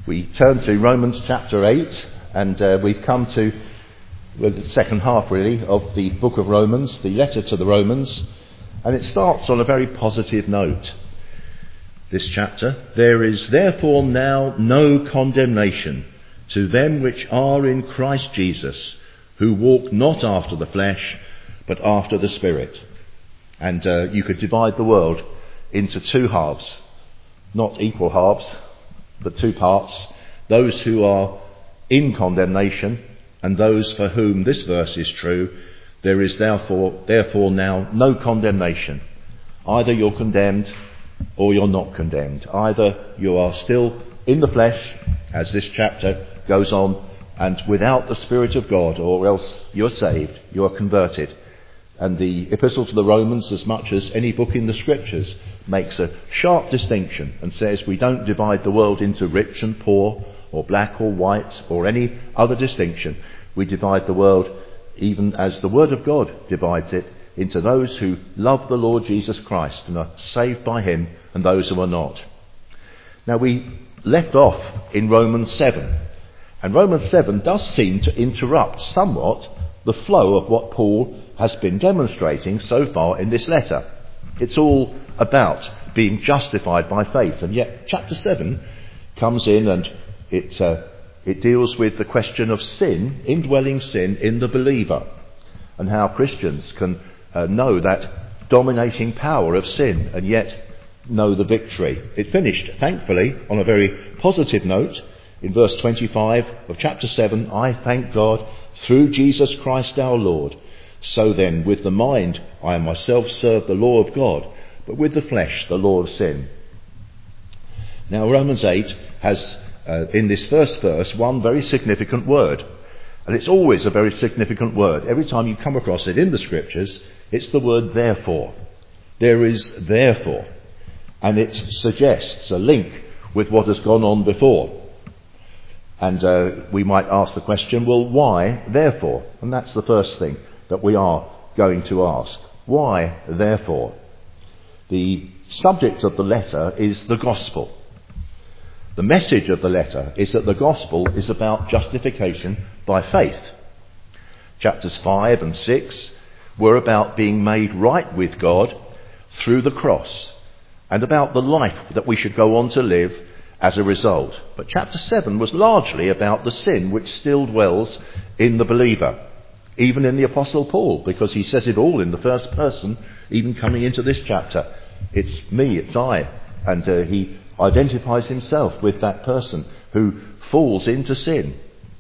We turn to Romans chapter 8, and we've come to the second half, really, of the book of Romans, the letter to the Romans, and it starts on a very positive note. This chapter: "There is therefore now no condemnation to them which are in Christ Jesus, who walk not after the flesh, but after the Spirit." And you could divide the world into two halves, not equal halves, but two parts: those who are in condemnation and those for whom this verse is true. There is therefore now no condemnation. Either you're condemned or you're not condemned. Either you are still in the flesh, as this chapter goes on, and without the Spirit of God, or else you're saved, you're converted. And the Epistle to the Romans, as much as any book in the Scriptures, makes a sharp distinction and says we don't divide the world into rich and poor, or black or white, or any other distinction. We divide the world, even as the Word of God divides it, into those who love the Lord Jesus Christ and are saved by him, and those who are not. Now, we left off in Romans 7, and Romans 7 does seem to interrupt somewhat the flow of what Paul has been demonstrating so far in this letter. It's all about being justified by faith, and yet chapter 7 comes in and it deals with the question of sin, indwelling sin in the believer, and how Christians can know that dominating power of sin and yet know the victory. It finished, thankfully, on a very positive note in verse 25 of chapter 7. "I thank God through Jesus Christ our Lord. So then, with the mind I myself serve the law of God, but with the flesh the law of sin." Now, Romans 8 has, in this first verse, one very significant word. And it's always a very significant word. Every time you come across it in the Scriptures, it's the word therefore. There is therefore. And it suggests a link with what has gone on before. And we might ask the question, well, why therefore? And that's the first thing that we are going to ask. Why therefore? The subject of the letter is the gospel. The message of the letter is that the gospel is about justification by faith. Chapters 5 and 6 were about being made right with God through the cross, and about the life that we should go on to live as a result. But chapter 7 was largely about the sin which still dwells in the believer, even in the Apostle Paul, because he says it all in the first person, even coming into this chapter. It's me, it's I. And he identifies himself with that person who falls into sin.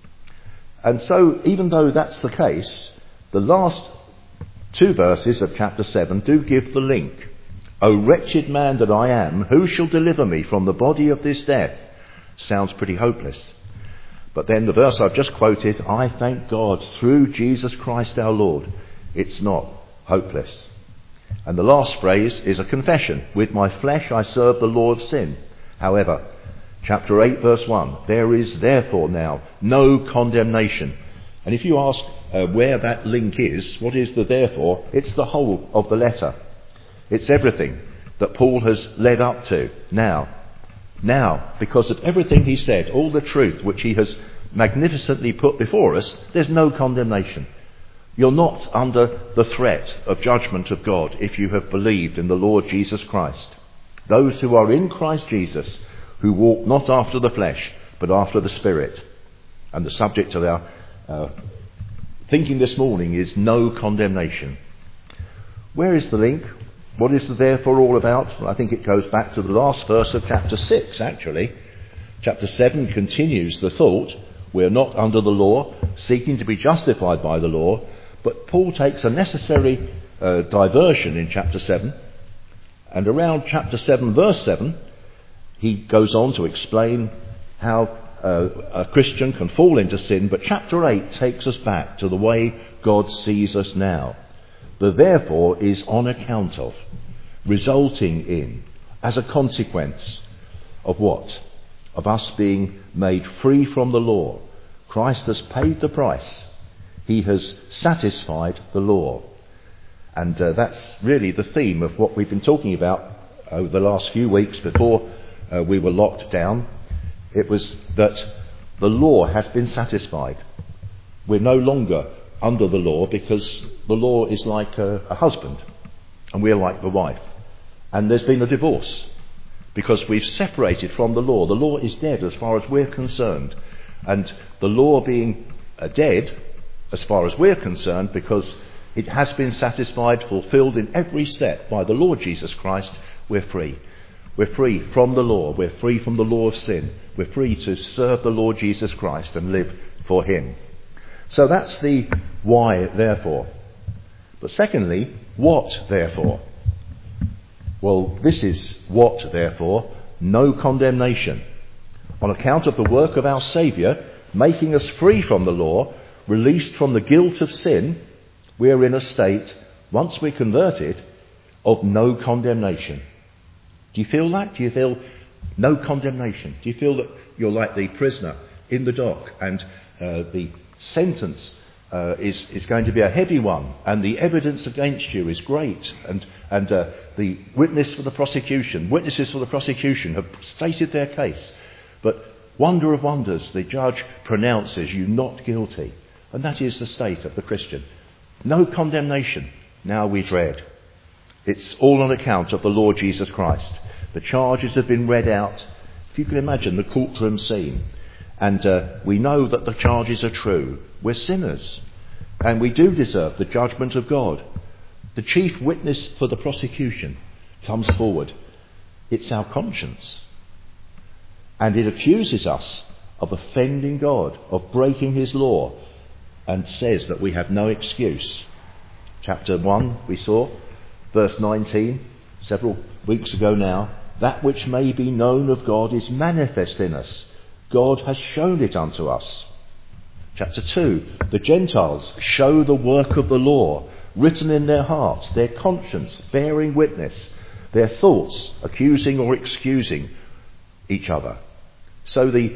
And so, even though that's the case, the last two verses of chapter 7 do give the link. "O wretched man that I am, who shall deliver me from the body of this death?" Sounds pretty hopeless. But then the verse I've just quoted, "I thank God through Jesus Christ our Lord." It's not hopeless. And the last phrase is a confession. "With my flesh I serve the law of sin." However, chapter 8 verse 1, "There is therefore now no condemnation." And if you ask where that link is, what is the therefore? It's the whole of the letter. It's everything that Paul has led up to now. Now, because of everything he said, all the truth which he has magnificently put before us, there's no condemnation. You're not under the threat of judgment of God if you have believed in the Lord Jesus Christ. Those who are in Christ Jesus, who walk not after the flesh, but after the Spirit. And the subject of our thinking this morning is no condemnation. Where is the link? What is the therefore all about? Well, I think it goes back to the last verse of chapter 6, actually. Chapter 7 continues the thought. We're not under the law, seeking to be justified by the law. But Paul takes a necessary diversion in chapter 7. And around chapter 7, verse 7, he goes on to explain how a Christian can fall into sin. But chapter 8 takes us back to the way God sees us now. The therefore is on account of, resulting in, as a consequence of what? Of us being made free from the law. Christ has paid the price. He has satisfied the law. And that's really the theme of what we've been talking about over the last few weeks before we were locked down. It was that the law has been satisfied. We're no longer under the law because the law is like a husband and we're like the wife. And there's been a divorce because we've separated from the law. The law is dead as far as we're concerned. And the law being dead as far as we're concerned because it has been satisfied, fulfilled in every step by the Lord Jesus Christ, we're free. We're free from the law. We're free from the law of sin. We're free to serve the Lord Jesus Christ and live for him. So that's the why, therefore. But secondly, what, therefore? Well, this is what, therefore, no condemnation. On account of the work of our Saviour, making us free from the law, released from the guilt of sin, we are in a state, once we're converted, of no condemnation. Do you feel that? Do you feel no condemnation? Do you feel that you're like the prisoner in the dock and the sentence is going to be a heavy one and the evidence against you is great and the witnesses for the prosecution have stated their case, but wonder of wonders, the judge pronounces you not guilty, and that is the state of the Christian. No condemnation. Now we dread. It's all on account of the Lord Jesus Christ. The charges have been read out. If you can imagine the courtroom scene. And we know that the charges are true. We're sinners. And we do deserve the judgment of God. The chief witness for the prosecution comes forward. It's our conscience. And it accuses us of offending God, of breaking his law, and says that we have no excuse. Chapter 1 we saw, verse 19, several weeks ago now, that which may be known of God is manifest in us. God has shown it unto us. Chapter 2, the Gentiles show the work of the law, written in their hearts, their conscience bearing witness, their thoughts accusing or excusing each other. So the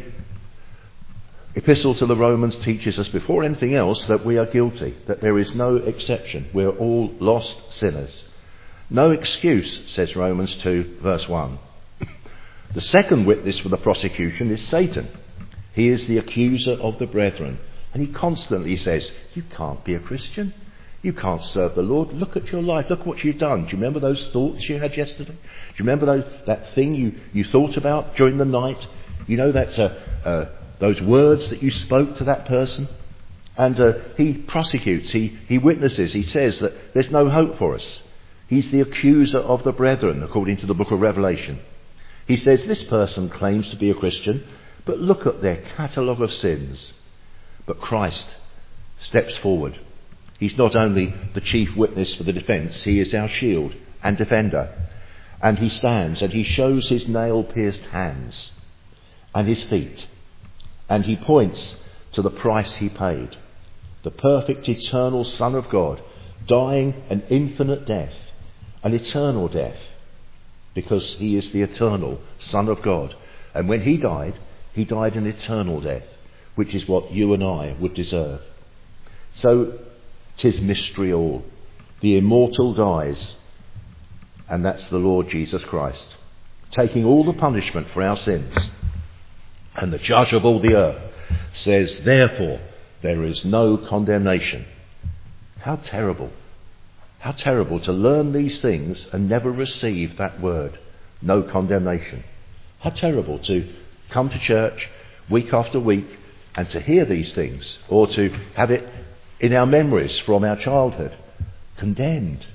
Epistle to the Romans teaches us before anything else that we are guilty, that there is no exception. We're all lost sinners. No excuse, says Romans 2, verse 1. The second witness for the prosecution is Satan. He is the accuser of the brethren. And he constantly says, you can't be a Christian. You can't serve the Lord. Look at your life. Look what you've done. Do you remember those thoughts you had yesterday? Do you remember that thing you thought about during the night? You know, that's those words that you spoke to that person. And he prosecutes, he witnesses, he says that there's no hope for us. He's the accuser of the brethren, according to the book of Revelation. He says this person claims to be a Christian, but look at their catalogue of sins. But Christ steps forward. He's not only the chief witness for the defence, he is our shield and defender. And he stands and he shows his nail-pierced hands and his feet. And he points to the price he paid. The perfect eternal Son of God, dying an infinite death, an eternal death, because he is the eternal Son of God. And when he died an eternal death, which is what you and I would deserve. So 'tis mystery all. The immortal dies, and that's the Lord Jesus Christ, taking all the punishment for our sins. And the judge of all the earth says, therefore, there is no condemnation. How terrible. How terrible to learn these things and never receive that word, no condemnation. How terrible to come to church week after week and to hear these things, or to have it in our memories from our childhood. Condemned,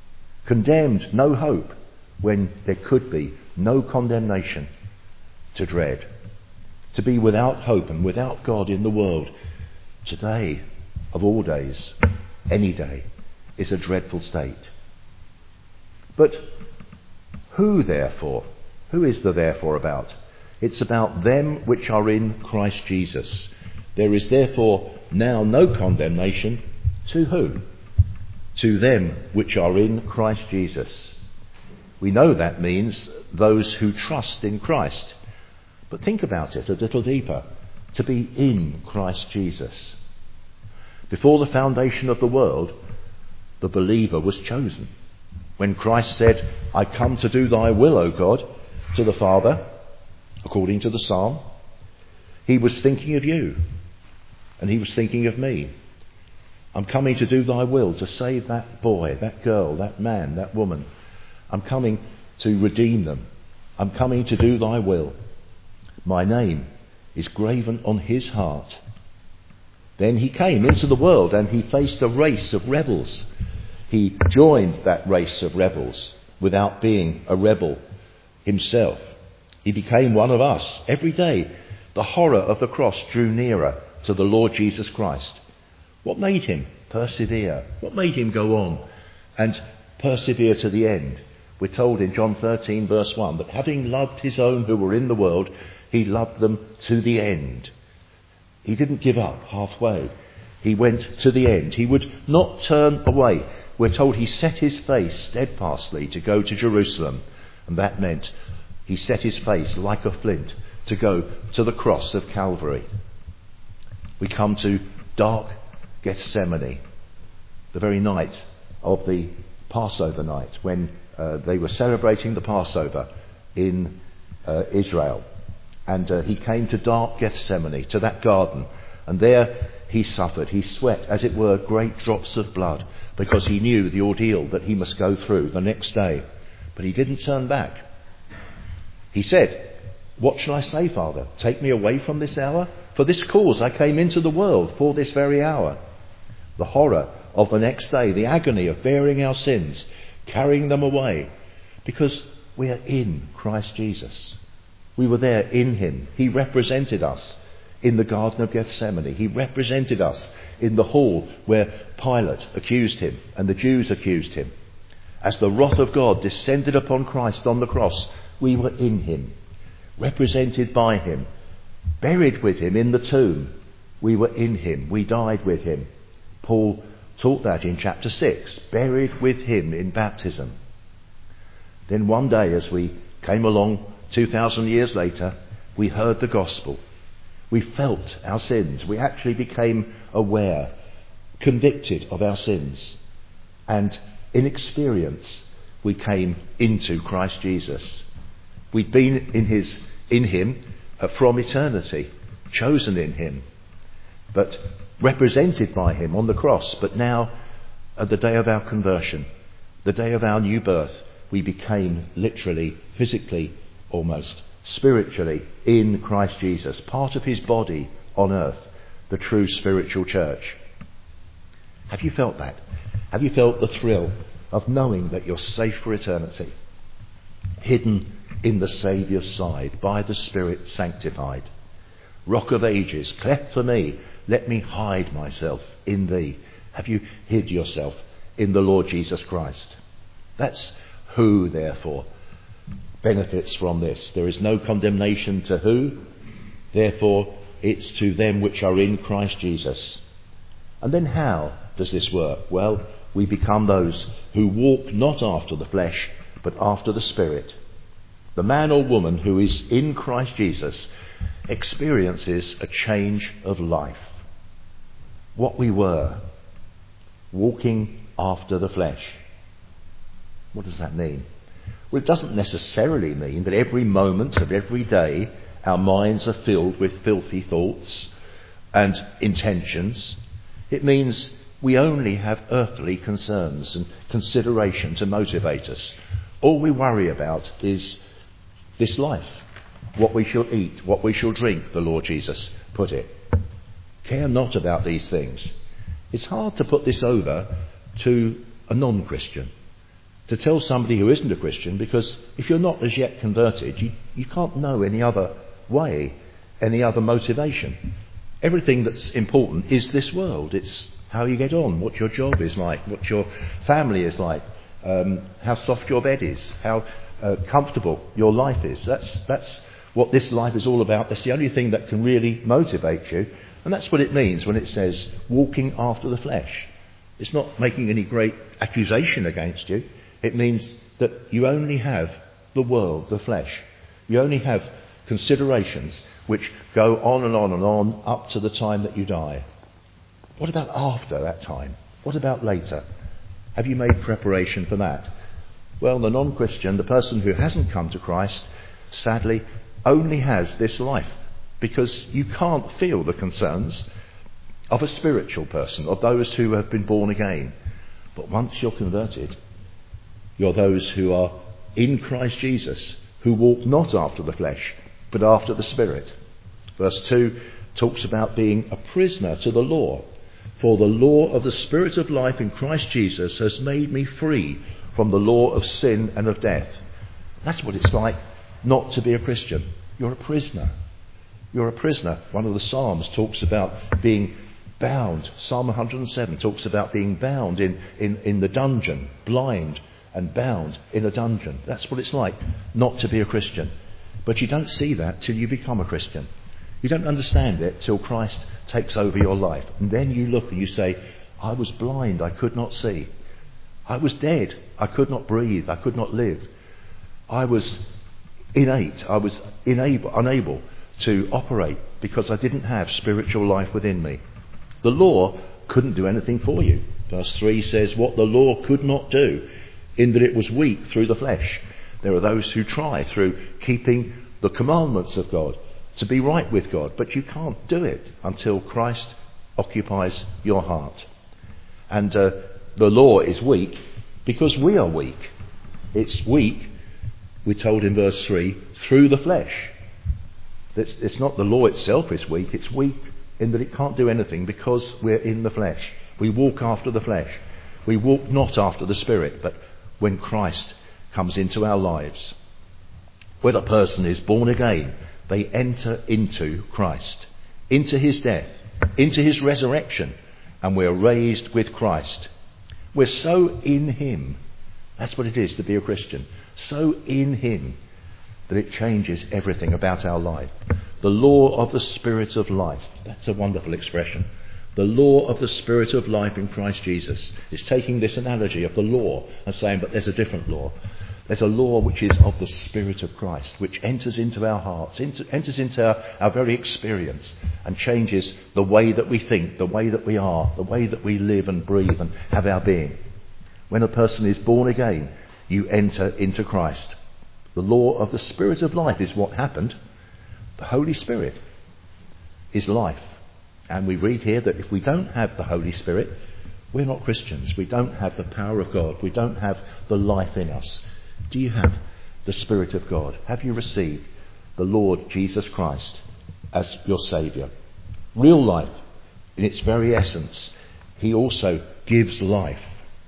no hope, when there could be no condemnation to dread. To be without hope and without God in the world today, of all days, any day, is a dreadful state. But who therefore? Who is the therefore about? It's about them which are in Christ Jesus. There is therefore now no condemnation to who? To them which are in Christ Jesus. We know that means those who trust in Christ. But think about it a little deeper. To be in Christ Jesus. Before the foundation of the world, the believer was chosen. When Christ said, I come to do thy will, O God, to the Father, according to the Psalm, He was thinking of you, and he was thinking of me. I'm coming to do thy will, to save that boy, that girl, that man, that woman. I'm coming to redeem them. I'm coming to do thy will. My name is graven on his heart. Then he came into the world and he faced a race of rebels. He joined that race of rebels without being a rebel himself. He became one of us. Every day, the horror of the cross drew nearer to the Lord Jesus Christ. What made him persevere? What made him go on and persevere to the end? We're told in John 13 verse 1 that having loved his own who were in the world, he loved them to the end. He didn't give up halfway. He went to the end. He would not turn away. We're told he set his face steadfastly to go to Jerusalem. And that meant he set his face like a flint to go to the cross of Calvary. We come to dark Gethsemane, the very night of the Passover night, when they were celebrating the Passover in Israel. And he came to dark Gethsemane, to that garden, and there he suffered. He sweat, as it were, great drops of blood, because he knew the ordeal that he must go through the next day. But he didn't turn back. He said, "What shall I say, Father? Take me away from this hour? For this cause I came into the world, for this very hour." The horror of the next day, the agony of bearing our sins, carrying them away, because we are in Christ Jesus. We were there in him. He represented us in the Garden of Gethsemane. He represented us in the hall where Pilate accused him and the Jews accused him. As the wrath of God descended upon Christ on the cross, we were in him, represented by him, buried with him in the tomb. We were in him. We died with him. Paul taught that in chapter 6, buried with him in baptism. Then one day, as we came along 2,000 years later, we heard the gospel. We felt our sins. We actually became aware, convicted of our sins. And in experience, we came into Christ Jesus. We'd been in him from eternity, chosen in him, but represented by him on the cross. But now, at the day of our conversion, the day of our new birth, we became literally, physically, almost spiritually in Christ Jesus, part of his body on earth, the true spiritual church. Have you felt that? Have you felt the thrill of knowing that you're safe for eternity, hidden in the Saviour's side, by the Spirit sanctified? Rock of ages, cleft for me, let me hide myself in thee. Have you hid yourself in the Lord Jesus Christ? That's who, therefore, benefits from this. There is no condemnation to who? Therefore, it's to them which are in Christ Jesus. And then how does this work? Well, we become those who walk not after the flesh, but after the Spirit. The man or woman who is in Christ Jesus experiences a change of life. What we were, walking after the flesh. What does that mean? Well, it doesn't necessarily mean that every moment of every day our minds are filled with filthy thoughts and intentions. It means we only have earthly concerns and consideration to motivate us. All we worry about is this life, what we shall eat, what we shall drink, the Lord Jesus put it. Care not about these things. It's hard to put this over to a non-Christian, to tell somebody who isn't a Christian, because if you're not as yet converted, you can't know any other way, any other motivation. Everything that's important is this world. It's how you get on, what your job is like, what your family is like, how soft your bed is, how comfortable your life is. That's what this life is all about. That's the only thing that can really motivate you. And that's what it means when it says walking after the flesh. It's not making any great accusation against you. It means that you only have the world, the flesh. You only have considerations which go on and on and on up to the time that you die. What about after that time? What about later? Have you made preparation for that? Well, the non-Christian, the person who hasn't come to Christ, sadly, only has this life. because you can't feel the concerns of a spiritual person, of those who have been born again. But once you're converted, you're those who are in Christ Jesus, who walk not after the flesh, but after the Spirit. Verse 2 talks about being a prisoner to the law. For the law of the Spirit of life in Christ Jesus has made me free from the law of sin and of death. That's what it's like not to be a Christian. You're a prisoner. You're a prisoner. One of the Psalms talks about being bound. Psalm 107 talks about being bound in the dungeon, blind and bound in a dungeon. That's what it's like not to be a Christian. But you don't see that till you become a Christian. You don't understand it till Christ takes over your life. And then you look and you say, I was blind, I could not see. I was dead, I could not breathe, I could not live. I was innate, I was unable to operate because I didn't have spiritual life within me. The law couldn't do anything for you. Verse 3 says, what the law could not do, in that it was weak through the flesh. There are those who try through keeping the commandments of God to be right with God, but you can't do it until Christ occupies your heart. And the law is weak because we are weak. It's weak, we're told in verse 3, through the flesh. It's not the law itself is weak, it's weak in that it can't do anything because we're in the flesh. We walk after the flesh. We walk not after the Spirit, but when Christ comes into our lives. When a person is born again, they enter into Christ, into his death, into his resurrection, and we're raised with Christ. We're so in him. That's what it is to be a Christian. So in him that it changes everything about our life. The law of the Spirit of life. That's a wonderful expression. The law of the Spirit of life in Christ Jesus is taking this analogy of the law and saying, but there's a different law. There's a law which is of the Spirit of Christ, which enters into our hearts, enters into our very experience and changes the way that we think, the way that we are, the way that we live and breathe and have our being. When a person is born again, you enter into Christ. The law of the Spirit of life is what happened. The Holy Spirit is life. And we read here that if we don't have the Holy Spirit, we're not Christians. We don't have the power of God. We don't have the life in us. Do you have the Spirit of God? Have you received the Lord Jesus Christ as your Saviour? Real life, in its very essence, he also gives life.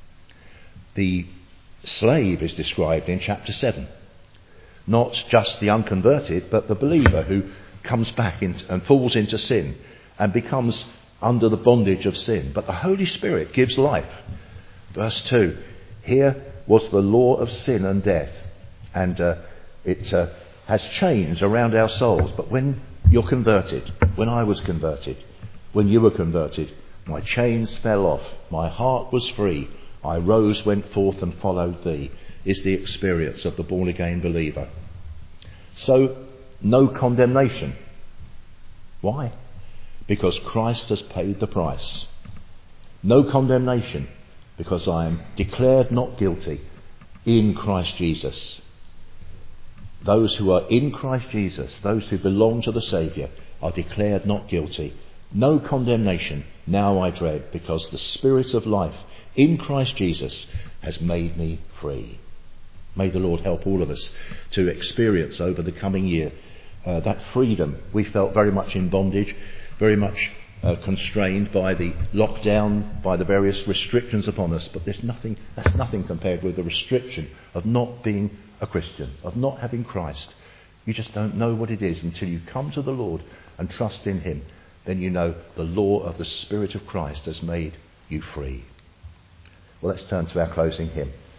The slave is described in chapter 7. Not just the unconverted, but the believer who comes back and falls into sin and becomes under the bondage of sin. But the Holy Spirit gives life. Verse 2, here was the law of sin and death, and it has chains around our souls. But when you're converted, when I was converted, when you were converted, my chains fell off, my heart was free, I rose, went forth and followed thee, is the experience of the born again believer. So, no condemnation. Why? Because Christ has paid the price. No condemnation, because I am declared not guilty in Christ Jesus. Those who are in Christ Jesus, those who belong to the Saviour, are declared not guilty. No condemnation now I dread, because the Spirit of life in Christ Jesus has made me free. May the Lord help all of us to experience over the coming year that freedom. We felt very much in bondage, very much constrained by the lockdown, by the various restrictions upon us, but that's nothing compared with the restriction of not being a Christian, of not having Christ. You just don't know what it is until you come to the Lord and trust in him. Then you know the law of the Spirit of Christ has made you free. Well, let's turn to our closing hymn.